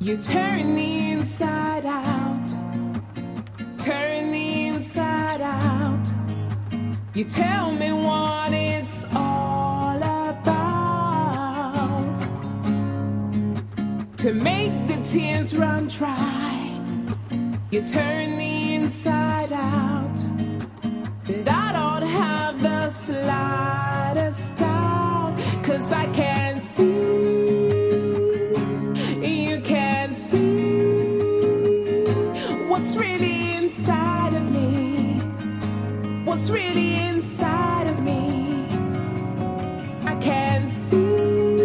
You turn the inside out, turn the inside out. You tell me what it's all about. To make the tears run dry, you turn the inside out. And I don't have the slightest doubt, 'cause I can see, you can see what's really inside of me, what's really inside of me. I can see,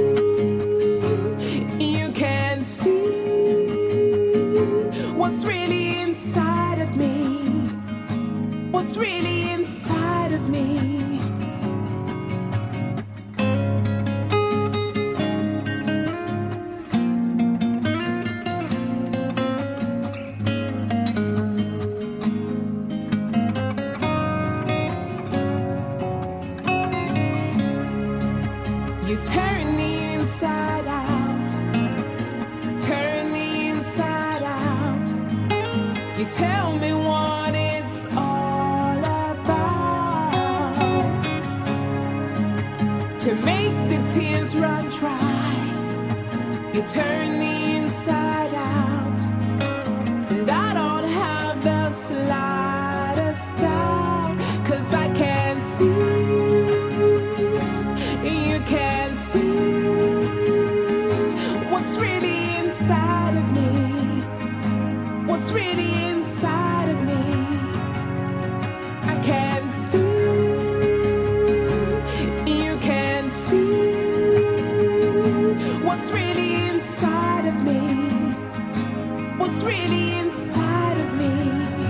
you can see what's really inside of me, what's really inside of me. You turn the inside out, turn the inside out. You tell me what it's all about. To make the tears run dry, you turn the inside out. And I don't have the slightest doubt, 'cause I can see, you can see what's really inside of me, what's really inside of me. I can see, you can see what's really inside of me, what's really inside of me.